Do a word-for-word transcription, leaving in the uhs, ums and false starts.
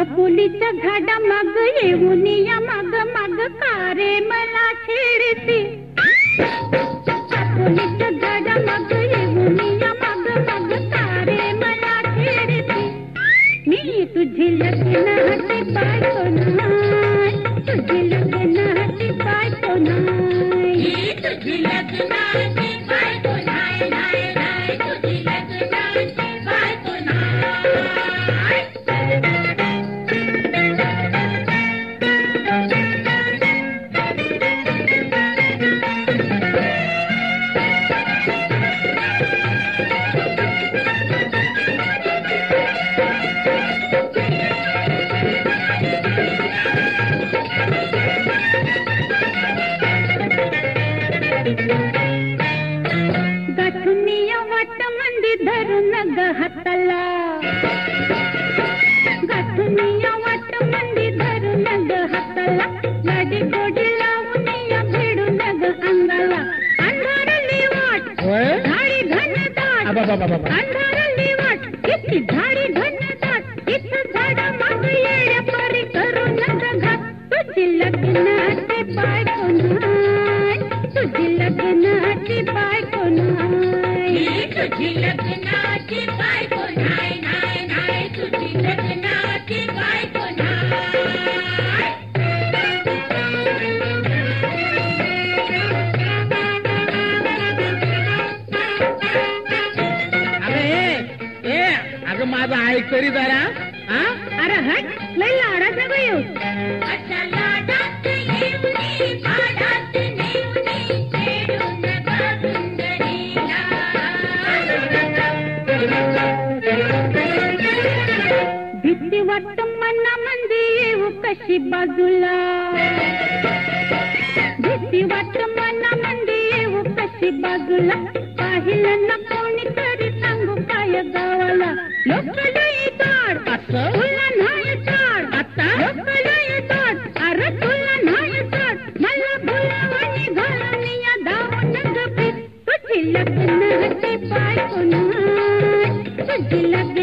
आपुलीच्या झाडा माग येऊन या माग माग कारे मला छेडती. आपुलीच्या झाडा माग येऊन या माग माग कारे मला छेडती. मी तुझी लग्नाची बायको नाय, तुझी लग्नाची बायको नाय, मी तुझी लग्नाची बायको नाय, नाय नाय तुझी लग्नाची बायको नाय. गाठुनिया वाट मंदी धरून ग हाताला, गाठुनिया वाट मंदी धरून ग हाताला, गाडी गोडी लावून या भिडून ग अंगाला. अंधारली वाट झाडी घनदाट, अंधारली वाट किती झाडी घनदाट, इथं झाडा माग येड्या परी करून ग घात. तुझी लग्नाची बायको नाय, तुझी लग्नाची बायको नाय, तुझी लग्नाची बायको नाय, नाय नाय तुझी लग्नाची बायको नाय. अरे ए अगं माझं ऐक तरी जरा. हा अरे हट, लय लाडाचा ग येऊ. अच्छा लाडात येऊनी भाडात नेऊनी खेळून बासुंदरीला. भीती वाटत मना मंदी येऊ कशी बाजूला, भीती वाटत मना मंदी येऊ कशी बाजूला. पाहिलं ना कोणी तरी सांगू काय गावाला. लोक लई दाड तुला नाही दाड, आता लोक लई दाड, अरे तुला नाही दाड. मला भुलावणी घालून या धावून गपी. तुझी लग्नाची बायको नाय, तुझी लग्न